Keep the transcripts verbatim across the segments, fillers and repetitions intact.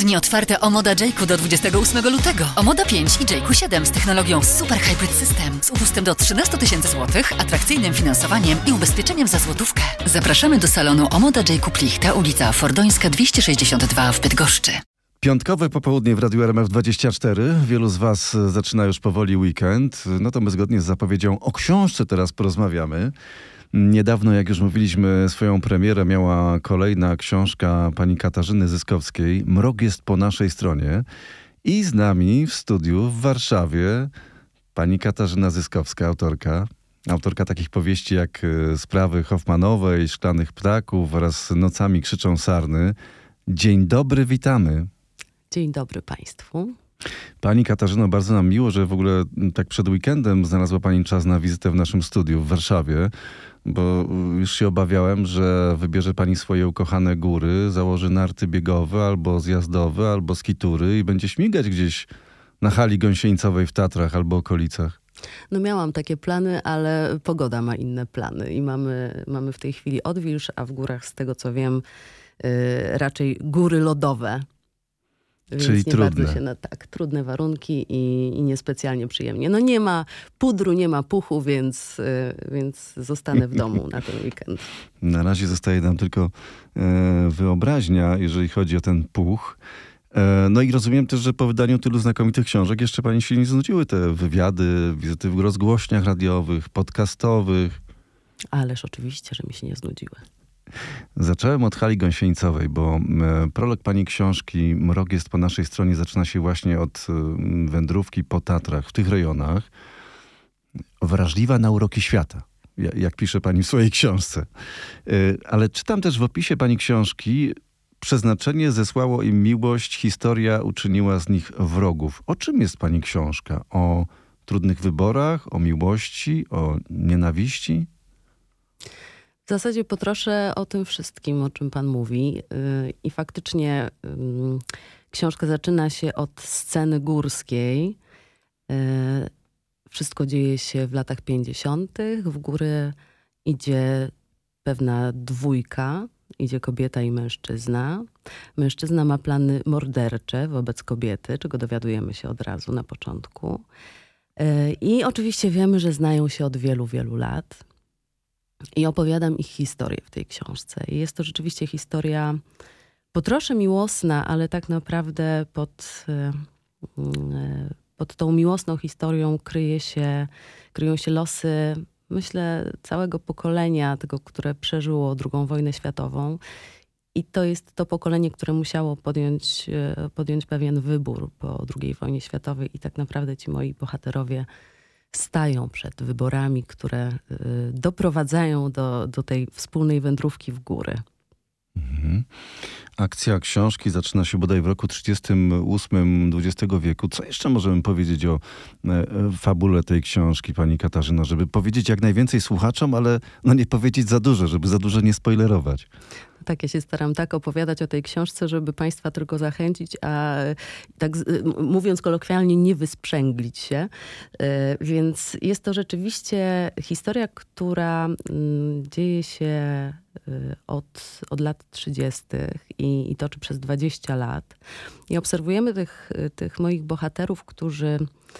Dni otwarte Omoda Jayku do dwudziestego ósmego lutego. Omoda pięć i Jayku siedem z technologią Super Hybrid System z upustem do trzynaście tysięcy złotych, atrakcyjnym finansowaniem i ubezpieczeniem za złotówkę. Zapraszamy do salonu Omoda Jayku Plichta, ulica Fordońska dwieście sześćdziesiąt dwa w Bydgoszczy. Piątkowe popołudnie w Radiu R M F dwadzieścia cztery. Wielu z Was zaczyna już powoli weekend. No to my zgodnie z zapowiedzią o książce teraz porozmawiamy. Niedawno, jak już mówiliśmy, swoją premierę miała kolejna książka pani Katarzyny Zyskowskiej. Mrok jest po naszej stronie. I z nami w studiu w Warszawie pani Katarzyna Zyskowska, autorka. Autorka takich powieści jak Sprawy Hoffmanowej, Szklanych ptaków oraz Nocami krzyczą sarny. Dzień dobry, witamy. Dzień dobry Państwu. Pani Katarzyno, bardzo nam miło, że w ogóle tak przed weekendem znalazła Pani czas na wizytę w naszym studiu w Warszawie, bo już się obawiałem, że wybierze Pani swoje ukochane góry, założy narty biegowe albo zjazdowe, albo skitury i będzie śmigać gdzieś na hali gąsieńcowej w Tatrach albo okolicach. No miałam takie plany, ale pogoda ma inne plany i mamy, mamy w tej chwili odwilż, a w górach, z tego co wiem, yy, raczej góry lodowe. Więc Czyli nie trudne. bardzo się na tak, trudne warunki i, i niespecjalnie przyjemnie. No nie ma pudru, nie ma puchu, więc, yy, więc zostanę w domu na ten weekend. Na razie zostaje nam tylko e, wyobraźnia, jeżeli chodzi o ten puch. E, no i rozumiem też, że po wydaniu tylu znakomitych książek jeszcze Pani się nie znudziły te wywiady, wizyty w rozgłośniach radiowych, podcastowych. Ależ oczywiście, że mi się nie znudziły. Zacząłem od hali gąsieńcowej, bo e, prolog pani książki Mrok jest po naszej stronie zaczyna się właśnie od e, wędrówki po Tatrach, w tych rejonach. Wrażliwa na uroki świata, jak, jak pisze pani w swojej książce. E, ale czytam też w opisie pani książki: przeznaczenie zesłało im miłość, historia uczyniła z nich wrogów. O czym jest pani książka? O trudnych wyborach, o miłości, o nienawiści? W zasadzie potroszę o tym wszystkim, o czym pan mówi. Yy, I faktycznie yy, książka zaczyna się od sceny górskiej. Yy, wszystko dzieje się w latach pięćdziesiątych. W góry idzie pewna dwójka. Idzie kobieta i mężczyzna. Mężczyzna ma plany mordercze wobec kobiety, czego dowiadujemy się od razu na początku. Yy, I oczywiście wiemy, że znają się od wielu, wielu lat. I opowiadam ich historię w tej książce. I jest to rzeczywiście historia po trosze miłosna, ale tak naprawdę pod, pod tą miłosną historią kryje się, kryją się losy, myślę, całego pokolenia, tego, które przeżyło drugą wojnę światową. I to jest to pokolenie, które musiało podjąć, podjąć pewien wybór po drugiej wojnie światowej. I tak naprawdę ci moi bohaterowie stają przed wyborami, które y, doprowadzają do, do tej wspólnej wędrówki w góry. Mhm. Akcja książki zaczyna się bodaj w roku trzydziestym ósmym dwudziestego wieku. Co jeszcze możemy powiedzieć o e, fabule tej książki, pani Katarzyno, żeby powiedzieć jak najwięcej słuchaczom, ale no nie powiedzieć za dużo, żeby za dużo nie spoilerować. Tak, ja się staram tak opowiadać o tej książce, żeby państwa tylko zachęcić, a tak mówiąc kolokwialnie, nie wysprzęglić się. Więc jest to rzeczywiście historia, która dzieje się od, od lat trzydziestych i, i toczy przez dwadzieścia lat. I obserwujemy tych, tych moich bohaterów, którzy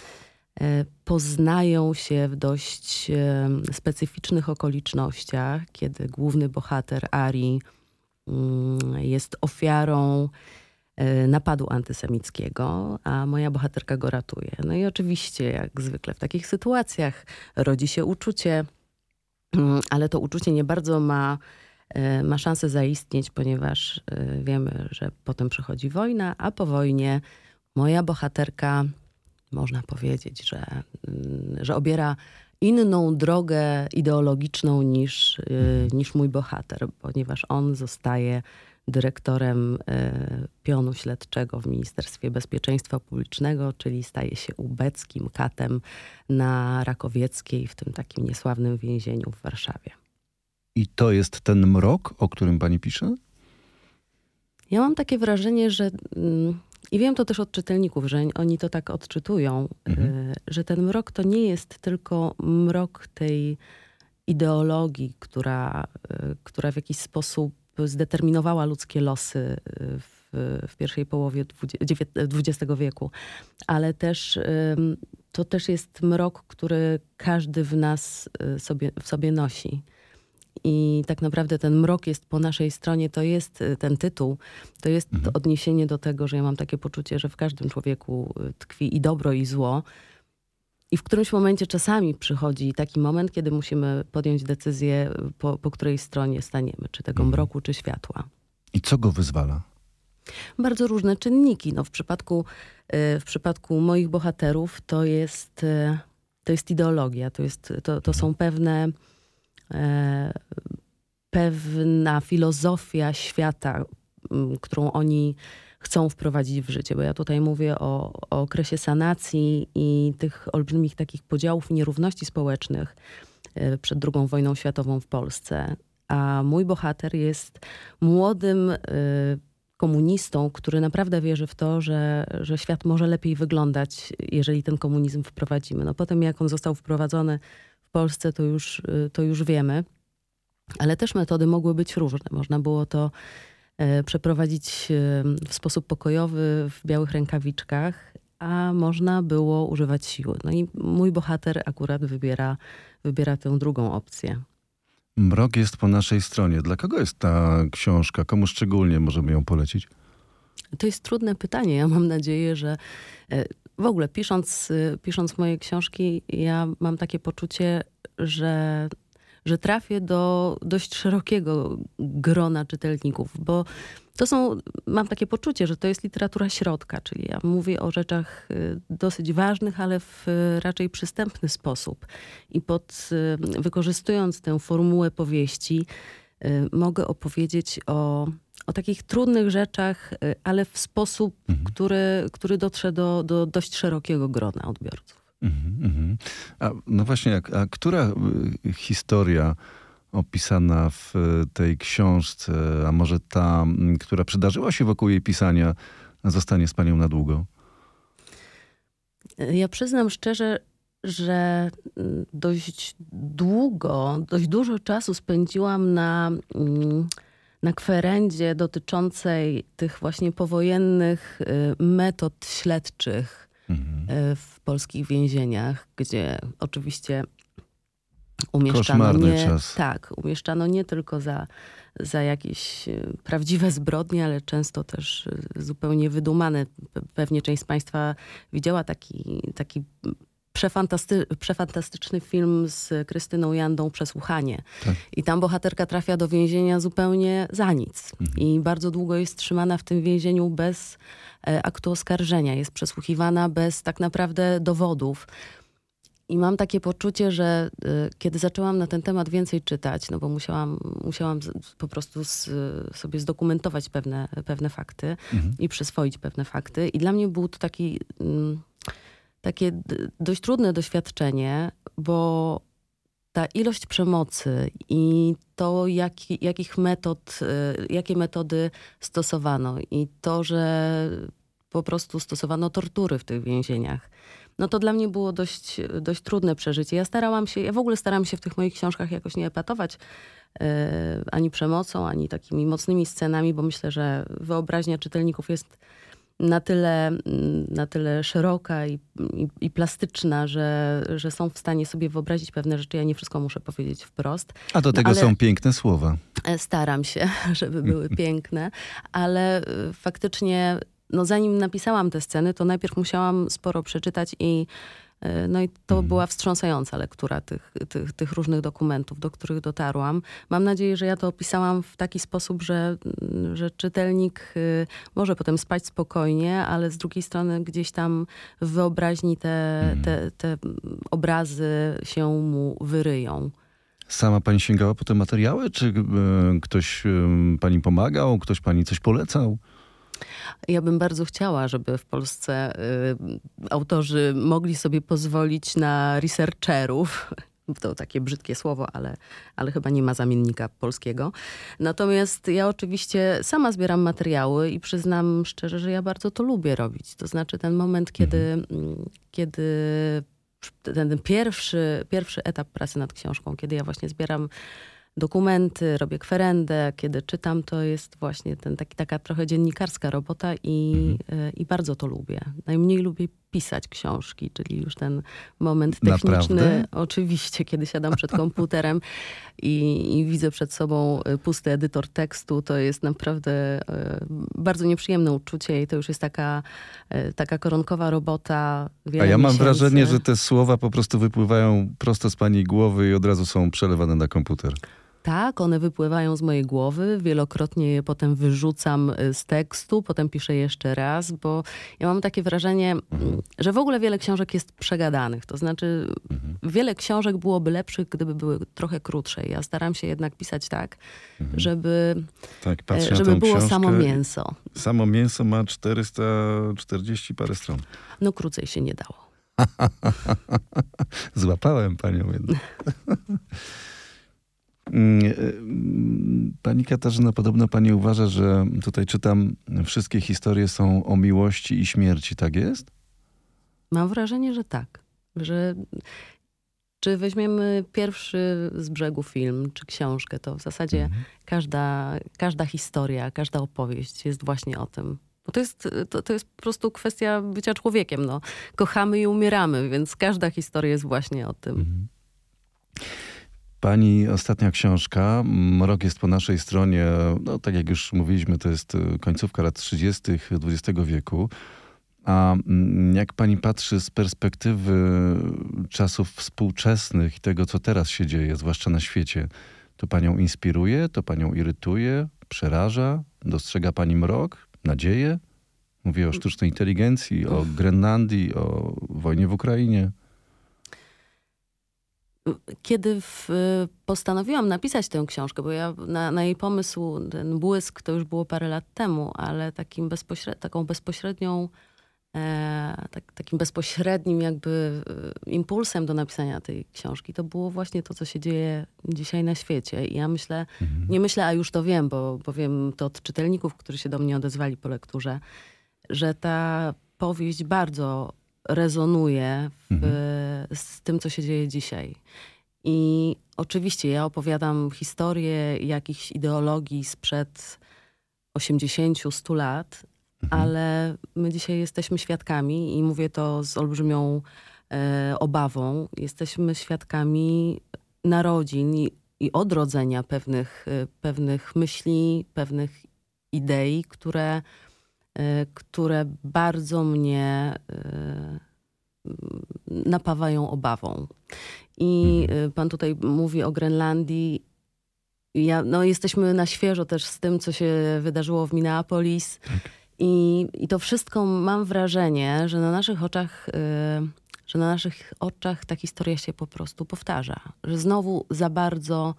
poznają się w dość specyficznych okolicznościach, kiedy główny bohater Ari jest ofiarą napadu antysemickiego, a moja bohaterka go ratuje. No i oczywiście, jak zwykle w takich sytuacjach, rodzi się uczucie, ale to uczucie nie bardzo ma, ma szansę zaistnieć, ponieważ wiemy, że potem przychodzi wojna, a po wojnie moja bohaterka, można powiedzieć, że, że obiera inną drogę ideologiczną niż, niż mój bohater, ponieważ on zostaje dyrektorem pionu śledczego w Ministerstwie Bezpieczeństwa Publicznego, czyli staje się ubeckim katem na Rakowieckiej, w tym takim niesławnym więzieniu w Warszawie. I to jest ten mrok, o którym pani pisze? Ja mam takie wrażenie, że... I wiem to też od czytelników, że oni to tak odczytują, mhm. że ten mrok to nie jest tylko mrok tej ideologii, która, która w jakiś sposób zdeterminowała ludzkie losy w w pierwszej połowie dwudziestego wieku. Ale też to też jest mrok, który każdy w nas sobie, w sobie nosi. I tak naprawdę ten mrok jest po naszej stronie, to jest ten tytuł, to jest mhm. odniesienie do tego, że ja mam takie poczucie, że w każdym człowieku tkwi i dobro, i zło. I w którymś momencie czasami przychodzi taki moment, kiedy musimy podjąć decyzję, po, po której stronie staniemy, czy tego mroku, czy światła. I co go wyzwala? Bardzo różne czynniki. No, w przypadku, w przypadku moich bohaterów to jest, to jest ideologia, to, jest, to, to są pewne, pewna filozofia świata, którą oni chcą wprowadzić w życie. Bo ja tutaj mówię o, o okresie sanacji i tych olbrzymich takich podziałów i nierówności społecznych przed drugą wojną światową w Polsce. A mój bohater jest młodym komunistą, który naprawdę wierzy w to, że, że świat może lepiej wyglądać, jeżeli ten komunizm wprowadzimy. No potem jak on został wprowadzony w Polsce, to już, to już wiemy. Ale też metody mogły być różne. Można było to przeprowadzić w sposób pokojowy w białych rękawiczkach, a można było używać siły. No i mój bohater akurat wybiera, wybiera tę drugą opcję. Mrok jest po naszej stronie. Dla kogo jest ta książka? Komu szczególnie możemy ją polecić? To jest trudne pytanie. Ja mam nadzieję, że w ogóle pisząc, pisząc moje książki, ja mam takie poczucie, że że trafię do dość szerokiego grona czytelników, bo to są, mam takie poczucie, że to jest literatura środka, czyli ja mówię o rzeczach dosyć ważnych, ale w raczej przystępny sposób. I pod, wykorzystując tę formułę powieści, mogę opowiedzieć o, o takich trudnych rzeczach, ale w sposób, mhm. który, który dotrze do, do dość szerokiego grona odbiorców. Mm-hmm. A no właśnie, a, a która historia opisana w tej książce, a może ta, która przydarzyła się wokół jej pisania, zostanie z panią na długo? Ja przyznam szczerze, że dość długo, dość dużo czasu spędziłam na, na kwerendzie dotyczącej tych właśnie powojennych metod śledczych w polskich więzieniach, gdzie oczywiście umieszczano nie, czas. tak, umieszczano nie tylko za, za jakieś prawdziwe zbrodnie, ale często też zupełnie wydumane. Pewnie część z państwa widziała taki, taki Przefantasty, przefantastyczny film z Krystyną Jandą Przesłuchanie. Tak. I tam bohaterka trafia do więzienia zupełnie za nic. Mhm. I bardzo długo jest trzymana w tym więzieniu bez e, aktu oskarżenia. Jest przesłuchiwana bez tak naprawdę dowodów. I mam takie poczucie, że e, kiedy zaczęłam na ten temat więcej czytać, no bo musiałam, musiałam z, po prostu z, sobie zdokumentować pewne, pewne fakty mhm. i przyswoić pewne fakty. I dla mnie był to taki... Mm, takie dość trudne doświadczenie, bo ta ilość przemocy i to, jak, jakich metod, jakie metody stosowano i to, że po prostu stosowano tortury w tych więzieniach, no to dla mnie było dość, dość trudne przeżycie. Ja starałam się, ja w ogóle staram się w tych moich książkach jakoś nie epatować e, ani przemocą, ani takimi mocnymi scenami, bo myślę, że wyobraźnia czytelników jest na tyle, na tyle szeroka i, i, i plastyczna, że, że są w stanie sobie wyobrazić pewne rzeczy. Ja nie wszystko muszę powiedzieć wprost. A do tego no, są piękne słowa. Staram się, żeby były piękne, ale faktycznie no, zanim napisałam te sceny, to najpierw musiałam sporo przeczytać i no i to hmm. była wstrząsająca lektura tych, tych, tych różnych dokumentów, do których dotarłam. Mam nadzieję, że ja to opisałam w taki sposób, że, że czytelnik może potem spać spokojnie, ale z drugiej strony gdzieś tam w wyobraźni te, hmm. te, te obrazy się mu wyryją. Sama pani sięgała po te materiały? Czy y, ktoś y, pani pomagał? Ktoś pani coś polecał? Ja bym bardzo chciała, żeby w Polsce y, autorzy mogli sobie pozwolić na researcherów. To takie brzydkie słowo, ale, ale chyba nie ma zamiennika polskiego. Natomiast ja oczywiście sama zbieram materiały i przyznam szczerze, że ja bardzo to lubię robić. To znaczy ten moment, kiedy, mhm. kiedy ten pierwszy, pierwszy etap pracy nad książką, kiedy ja właśnie zbieram dokumenty, robię kwerendę. Kiedy czytam, to jest właśnie ten, taki, taka trochę dziennikarska robota i, mhm. i bardzo to lubię. Najmniej lubię pisać książki, czyli już ten moment techniczny. Naprawdę? Oczywiście, kiedy siadam przed komputerem i, i widzę przed sobą pusty edytor tekstu, to jest naprawdę bardzo nieprzyjemne uczucie i to już jest taka, taka koronkowa robota. A ja mam miesięcy. wrażenie, że te słowa po prostu wypływają prosto z pani głowy i od razu są przelewane na komputer. Tak, one wypływają z mojej głowy. Wielokrotnie je potem wyrzucam z tekstu, potem piszę jeszcze raz, bo ja mam takie wrażenie, mhm. że w ogóle wiele książek jest przegadanych. To znaczy mhm. wiele książek byłoby lepszych, gdyby były trochę krótsze. Ja staram się jednak pisać tak, mhm. żeby, tak, żeby było samo mięso. Samo mięso ma czterysta czterdzieści parę stron. No krócej się nie dało. Złapałem panią jednak. Pani Katarzyna, podobno pani uważa, że tutaj czytam, wszystkie historie są o miłości i śmierci, tak jest? Mam wrażenie, że tak. Że czy weźmiemy pierwszy z brzegu film, czy książkę, to w zasadzie mhm. każda, każda historia, każda opowieść jest właśnie o tym. Bo to jest, to, to jest po prostu kwestia bycia człowiekiem. No. Kochamy i umieramy, więc każda historia jest właśnie o tym. Mhm. Pani ostatnia książka, Mrok jest po naszej stronie, no tak jak już mówiliśmy, to jest końcówka lat trzydziestych dwudziestego wieku. A jak pani patrzy z perspektywy czasów współczesnych i tego, co teraz się dzieje, zwłaszcza na świecie, to panią inspiruje, to panią irytuje, przeraża? Dostrzega pani mrok, nadzieję? Mówię o sztucznej inteligencji, o Grenlandii, o wojnie w Ukrainie. Kiedy w, postanowiłam napisać tę książkę, bo ja na, na jej pomysł, ten błysk, to już było parę lat temu, ale takim bezpośred, taką bezpośrednią, e, tak, takim bezpośrednim jakby impulsem do napisania tej książki, to było właśnie to, co się dzieje dzisiaj na świecie. I ja myślę, mhm. nie myślę, a już to wiem, bo, bo wiem to od czytelników, którzy się do mnie odezwali po lekturze, że ta powieść bardzo rezonuje w, mhm. z tym, co się dzieje dzisiaj. I oczywiście ja opowiadam historię jakichś ideologii sprzed osiemdziesięciu, stu lat, mhm. ale my dzisiaj jesteśmy świadkami i mówię to z olbrzymią e, obawą. Jesteśmy świadkami narodzin i, i odrodzenia pewnych, e, pewnych myśli, pewnych idei, które które bardzo mnie napawają obawą. I pan tutaj mówi o Grenlandii. Ja, no, jesteśmy na świeżo też z tym, co się wydarzyło w Minneapolis. Tak. I, I to wszystko mam wrażenie, że na naszych oczach, że na naszych oczach ta historia się po prostu powtarza. Że znowu za bardzo,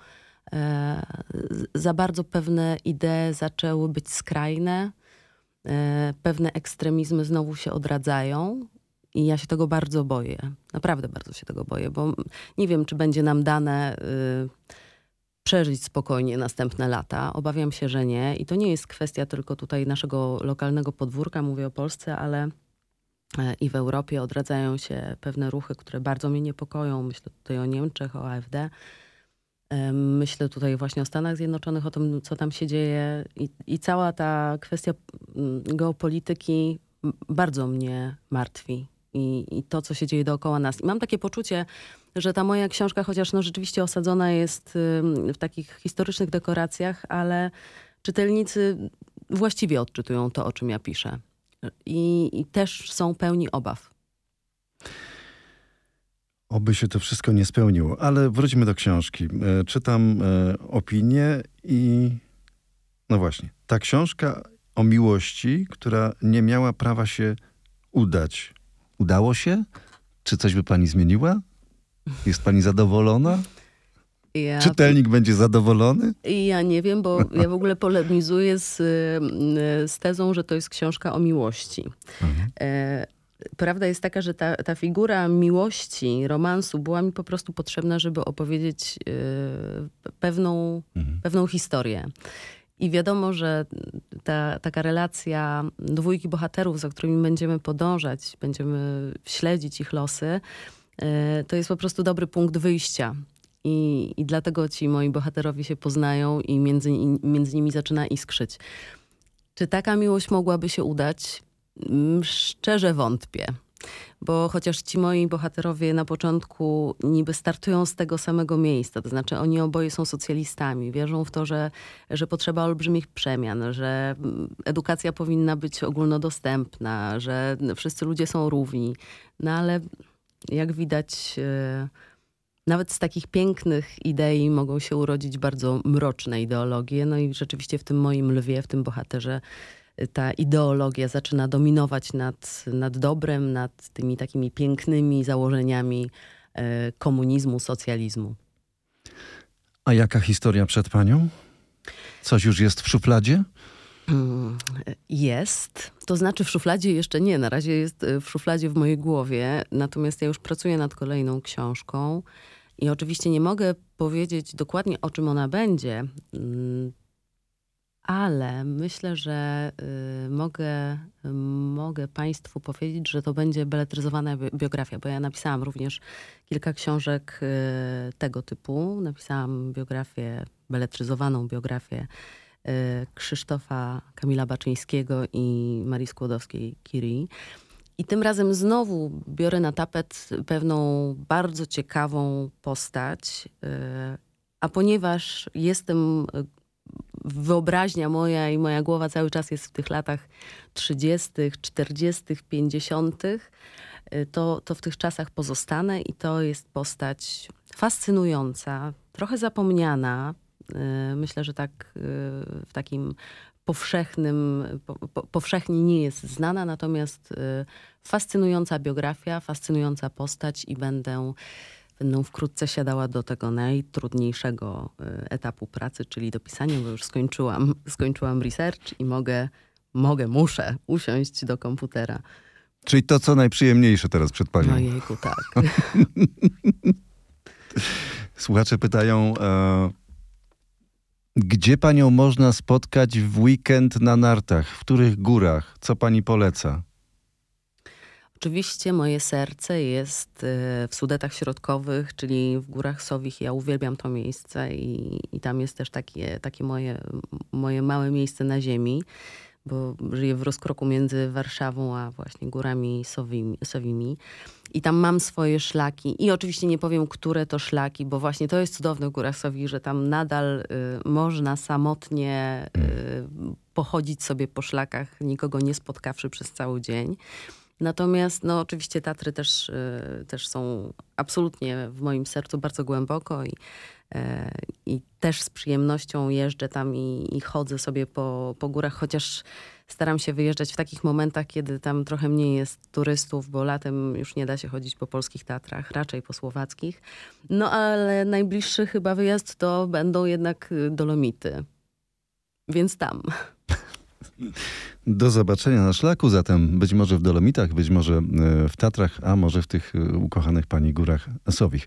za bardzo pewne idee zaczęły być skrajne. Pewne ekstremizmy znowu się odradzają i ja się tego bardzo boję. Naprawdę bardzo się tego boję, bo nie wiem, czy będzie nam dane y, przeżyć spokojnie następne lata. Obawiam się, że nie. I to nie jest kwestia tylko tutaj naszego lokalnego podwórka, mówię o Polsce, ale y, i w Europie odradzają się pewne ruchy, które bardzo mnie niepokoją. Myślę tutaj o Niemczech, o A F D. Myślę tutaj właśnie o Stanach Zjednoczonych, o tym, co tam się dzieje i, i cała ta kwestia geopolityki bardzo mnie martwi i, i to, co się dzieje dookoła nas. I mam takie poczucie, że ta moja książka, chociaż no rzeczywiście osadzona jest w takich historycznych dekoracjach, ale czytelnicy właściwie odczytują to, o czym ja piszę. I, i też są pełni obaw. Oby się to wszystko nie spełniło, ale wróćmy do książki. Czytam e, opinię i no właśnie, ta książka o miłości, która nie miała prawa się udać. Udało się? Czy coś by pani zmieniła? Jest pani zadowolona? Ja, Czytelnik będzie zadowolony? Ja nie wiem, bo ja w ogóle polemizuję z, z tezą, że to jest książka o miłości. Mhm. E, Prawda jest taka, że ta, ta figura miłości, romansu była mi po prostu potrzebna, żeby opowiedzieć y, pewną, mhm. pewną historię. I wiadomo, że ta taka relacja dwójki bohaterów, za którymi będziemy podążać, będziemy śledzić ich losy, y, to jest po prostu dobry punkt wyjścia. i, i dlatego ci moi bohaterowie się poznają i między, między nimi zaczyna iskrzyć. Czy taka miłość mogłaby się udać? Szczerze wątpię. Bo chociaż ci moi bohaterowie na początku niby startują z tego samego miejsca, to znaczy oni oboje są socjalistami, wierzą w to, że, że potrzeba olbrzymich przemian, że edukacja powinna być ogólnodostępna, że wszyscy ludzie są równi. No ale jak widać, nawet z takich pięknych idei mogą się urodzić bardzo mroczne ideologie. No i rzeczywiście w tym moim lwie, w tym bohaterze ta ideologia zaczyna dominować nad, nad dobrem, nad tymi takimi pięknymi założeniami e, komunizmu, socjalizmu. A jaka historia przed panią? Coś już jest w szufladzie? Jest. To znaczy w szufladzie jeszcze nie. Na razie jest w szufladzie w mojej głowie. Natomiast ja już pracuję nad kolejną książką. I oczywiście nie mogę powiedzieć dokładnie, o czym ona będzie. Ale myślę, że y, mogę, y, mogę Państwu powiedzieć, że to będzie beletryzowana bi- biografia, bo ja napisałam również kilka książek y, tego typu. Napisałam biografię, beletryzowaną biografię y, Krzysztofa Kamila Baczyńskiego i Marii Skłodowskiej-Curie. I tym razem znowu biorę na tapet pewną bardzo ciekawą postać, y, a ponieważ jestem... Wyobraźnia moja i moja głowa cały czas jest w tych latach trzydziestych, czterdziestych, pięćdziesiątych, to, to w tych czasach pozostanę i to jest postać fascynująca, trochę zapomniana. Myślę, że tak w takim powszechnym, po, powszechnie nie jest znana, natomiast fascynująca biografia, fascynująca postać i będę Będę wkrótce siadała do tego najtrudniejszego etapu pracy, czyli do pisania, bo już skończyłam, skończyłam research i mogę, mogę, muszę usiąść do komputera. Czyli to, co najprzyjemniejsze teraz przed panią. Ojejku, tak. Słuchacze pytają, e, gdzie panią można spotkać w weekend na nartach? W których górach? Co pani poleca? Oczywiście moje serce jest w Sudetach Środkowych, czyli w Górach Sowich. Ja uwielbiam to miejsce i, i tam jest też takie, takie moje, moje małe miejsce na ziemi, bo żyję w rozkroku między Warszawą a właśnie Górami Sowimi. Sowimi. I tam mam swoje szlaki i oczywiście nie powiem, które to szlaki, bo właśnie to jest cudowne w Górach Sowich, że tam nadal y, można samotnie y, pochodzić sobie po szlakach, nikogo nie spotkawszy przez cały dzień. Natomiast no, oczywiście Tatry też, y, też są absolutnie w moim sercu bardzo głęboko i, y, i też z przyjemnością jeżdżę tam i, i chodzę sobie po, po górach, chociaż staram się wyjeżdżać w takich momentach, kiedy tam trochę mniej jest turystów, bo latem już nie da się chodzić po polskich Tatrach, raczej po słowackich. No ale najbliższy chyba wyjazd to będą jednak Dolomity, więc tam. Do zobaczenia na szlaku, zatem być może w Dolomitach, być może w Tatrach, a może w tych ukochanych pani Górach Sowich.